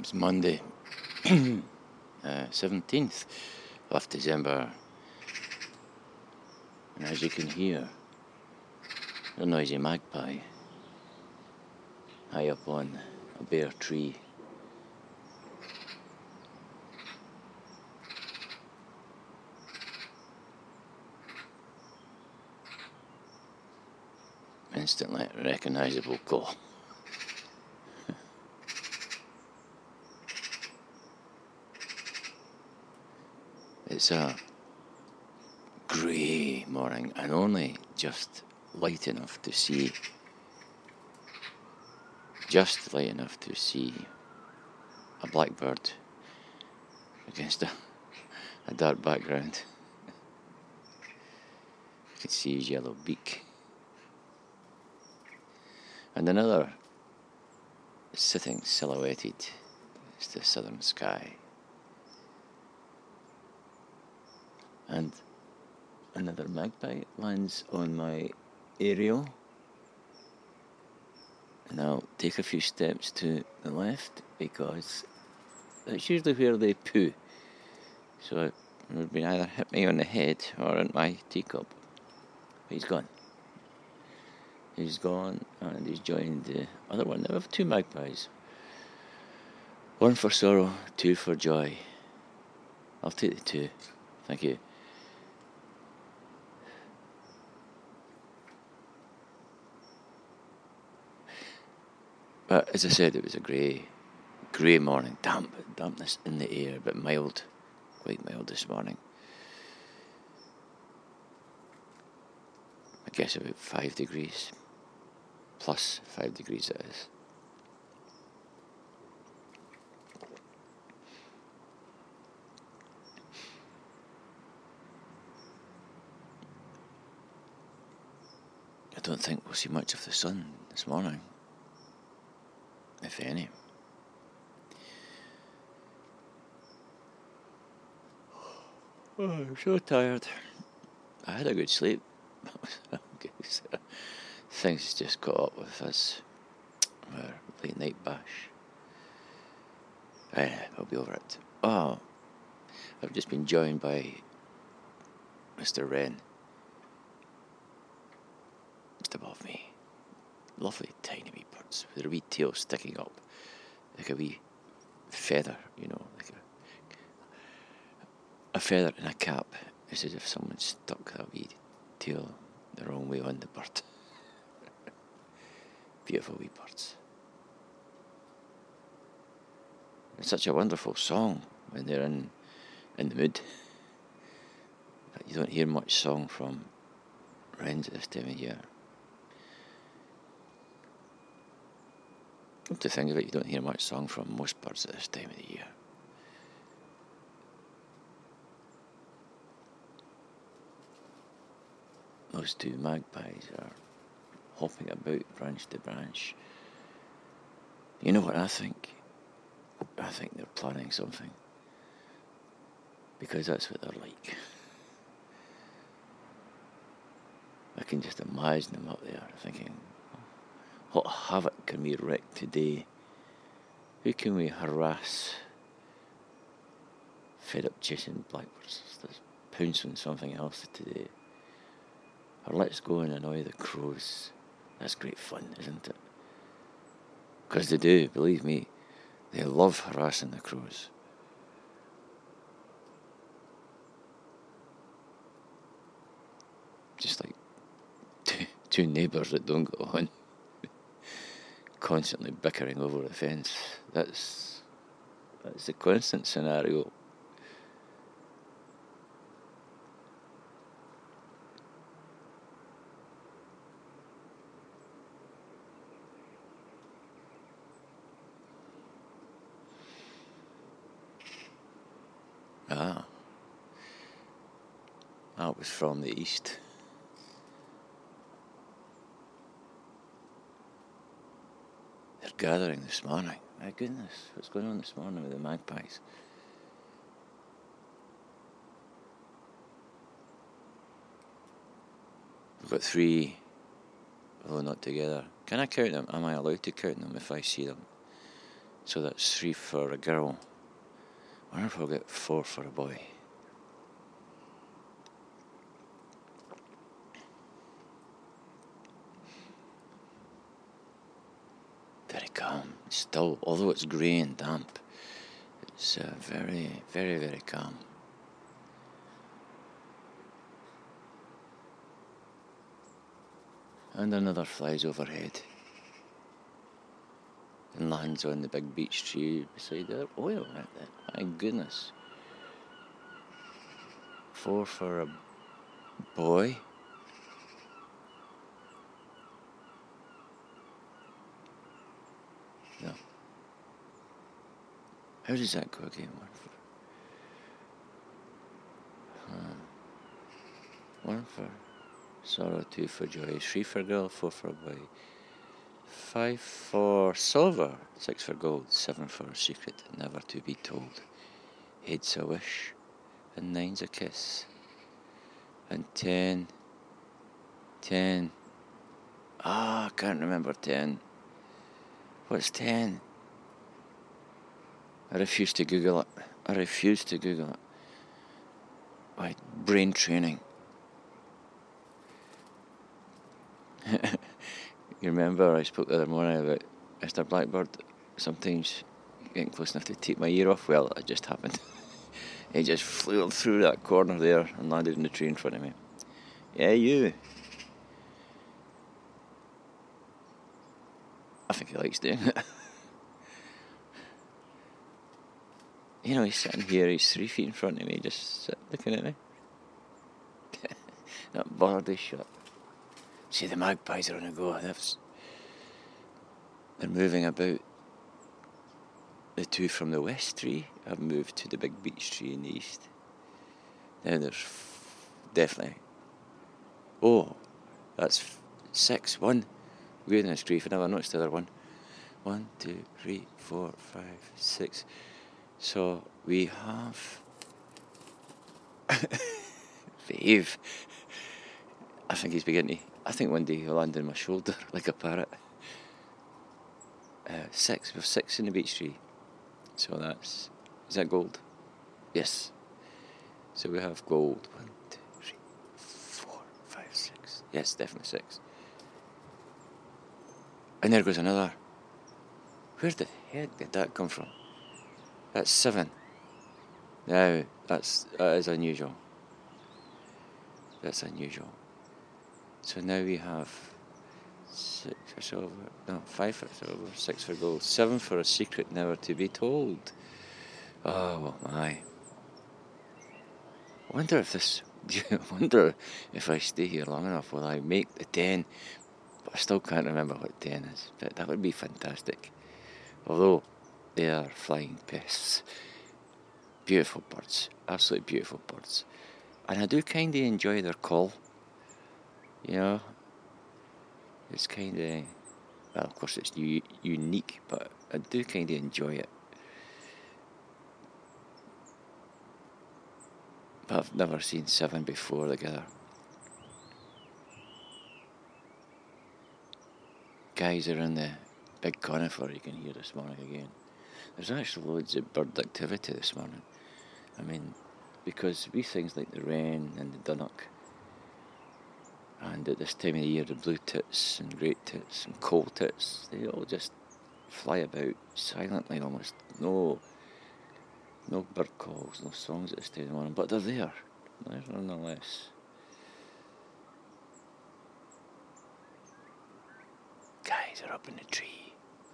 It's Monday, 17th of December, and as you can hear, a noisy magpie high up on a bare tree. Instantly recognisable call. It's a grey morning and only just light enough to see. Just light enough to see a blackbird against a dark background. You can see his yellow beak. And another sitting silhouetted is the southern sky. And another magpie lands on my aerial. And I'll take a few steps to the left because that's usually where they poo. So it would be either hit me on the head or in my teacup. But he's gone. He's gone and he's joined the other one. Now we have two magpies. One for sorrow, two for joy. I'll take the two. Thank you. But as I said, it was a grey morning, dampness in the air, but mild, quite mild this morning. I guess about 5 degrees, plus 5 degrees it is. I don't think we'll see much of the sun this morning, if any. Oh, I'm so tired. I had a good sleep. Things just caught up with us. Our late night bash. I'll be over it. Oh, I've just been joined by Mr. Wren. Just above me. Lovely tiny wee birds with their wee tail sticking up like a wee feather, you know, like a feather in a cap. It's as if someone stuck that wee tail the wrong way on the bird. Beautiful wee birds. It's such a wonderful song when they're in the mood. But you don't hear much song from wrens at this time of year. Come to think of it, you don't hear much song from most birds at this time of the year. Those two magpies are hopping about branch to branch. You know what I think? I think they're planning something. Because that's what they're like. I can just imagine them up there thinking, what havoc can we wreak today? Who can we harass? Fed up chasing blackbirds. Let's pounce on something else today. Or let's go and annoy the crows. That's great fun, isn't it? Because they do, believe me. They love harassing the crows. Just like two neighbours that don't get on. Constantly bickering over the fence. That's the constant scenario. That was from the east. They're gathering this morning. My goodness, what's going on this morning with the magpies? We've got 3, although not together. Can I count them? Am I allowed to count them if I see them? So that's 3 for a girl. I wonder if I'll get 4 for a boy. Very calm. Still, although it's grey and damp, it's very, very, very calm. And another flies overhead and lands on the big beech tree beside the oil right there. My goodness. 4 for a boy. No. How does that go again? 1 for sorrow, 2 for joy, 3 for girl, 4 for boy, 5 for silver, 6 for gold, 7 for a secret never to be told, 8's a wish, and 9's a kiss, and 10. I can't remember 10. What's 10? I refuse to Google it. My brain training. You remember I spoke the other morning about Mr. Blackbird sometimes getting close enough to take my ear off? Well, it just happened. He just flew through that corner there and landed in the tree in front of me. Yeah, you. I think he likes doing it. You know, he's sitting here, he's 3 feet in front of me, just looking at me. That bird is shut. See, the magpies are on the go. They're moving about. The 2 from the west tree have moved to the big beech tree in the east. Now there's definitely... Oh, that's 6. 1. Goodness grief, I never noticed the other one. 1, 2, 3, 4, 5, 6. So we have... Behave. I think he's beginning to... I think one day he'll land on my shoulder like a parrot. 6. We have 6 in the beech tree. So that's... Is that gold? Yes. So we have gold. 1, 2, 3, 4, 5, 6. Yes, definitely 6. And there goes another. Where the heck did that come from? That's 7. Now, that is unusual. That's unusual. So now we have 6 for silver. No, 5 for silver, 6 for gold, 7 for a secret never to be told. Oh my. I wonder if I stay here long enough, will I make the 10? But I still can't remember what 10 is. But that would be fantastic. Although they are flying pests. Beautiful birds. Absolutely beautiful birds. And I do kind of enjoy their call. You know, it's kind of... Well, of course it's unique, but I do kind of enjoy it. But I've never seen 7 before together. Guys are in the big conifer, you can hear this morning again. There's actually loads of bird activity this morning. I mean, because we things like the wren and the dunnock, and at this time of the year the blue tits and great tits and coal tits, they all just fly about silently almost. No bird calls, no songs at this time of the morning, but they're there nonetheless. Guys are up in the tree.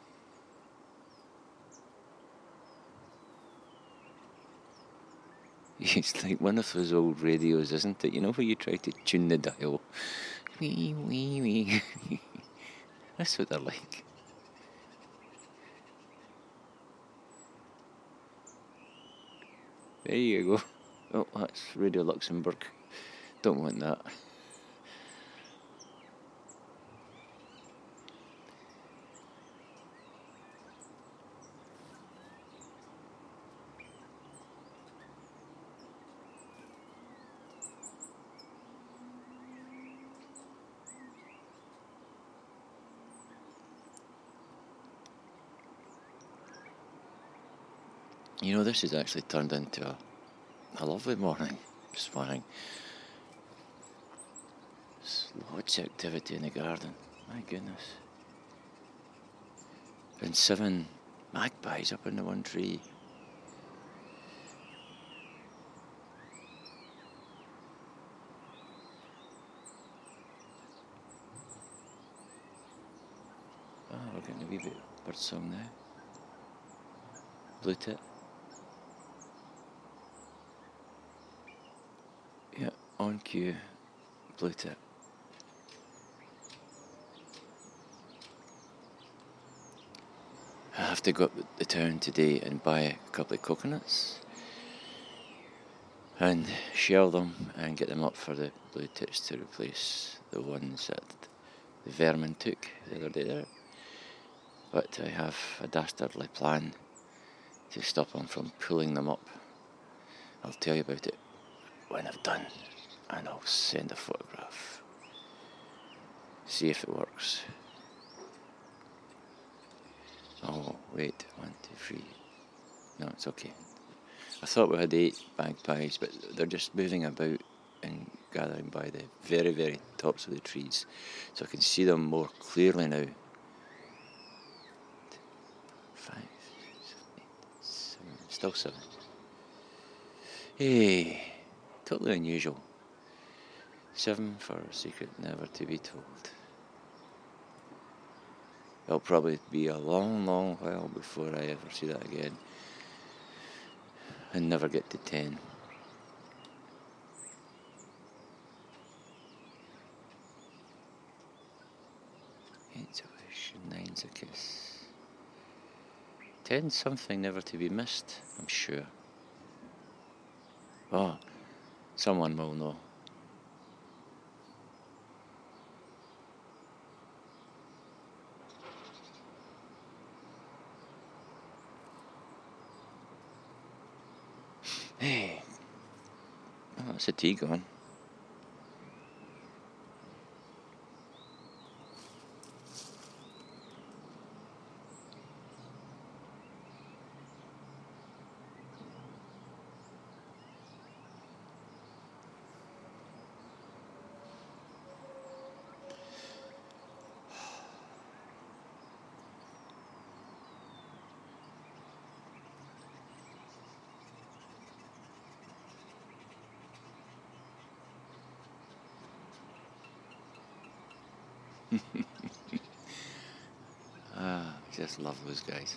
It's like one of those old radios, isn't it? You know where you try to tune the dial? Wee, wee, wee. That's what they're like. There you go. Oh, that's Radio Luxembourg. Don't want that. You know, this has actually turned into a lovely morning this morning. There's lots of activity in the garden, my goodness. And 7 magpies up in the one tree. Oh, we're getting a wee bit of bird song now. Blue tit. Yeah, on cue, blue tit. I have to go up the town today and buy a couple of coconuts and shell them and get them up for the blue tits to replace the ones that the vermin took the other day there. But I have a dastardly plan to stop them from pulling them up. I'll tell you about it when I've done, and I'll send a photograph. See if it works. Oh, wait, 1, 2, 3. No, it's okay. I thought we had 8 magpies, but they're just moving about and gathering by the very, very tops of the trees. So I can see them more clearly now. 5, 6, 7, 8, 7. Still 7. Hey, totally unusual. 7 for a secret never to be told. It'll probably be a long, long while before I ever see that again. And never get to 10. 8's a wish, 9's a kiss. 10's something never to be missed, I'm sure. Oh, someone will know. Hey, oh, that's a tea gone. Just love those guys.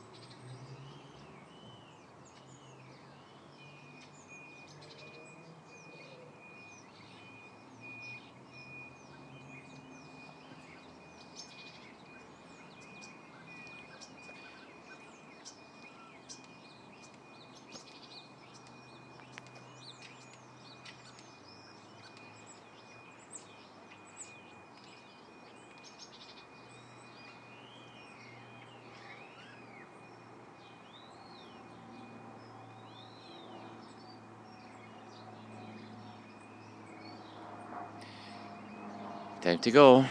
Time to go.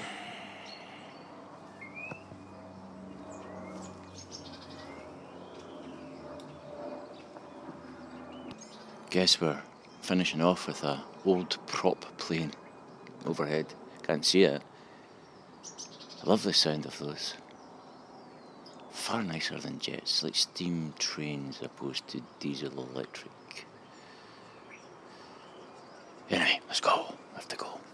Guess we're finishing off with a old prop plane overhead. Can't see it. I love the sound of those. Far nicer than jets, like steam trains opposed to diesel electric. Anyway, let's go. I have to go.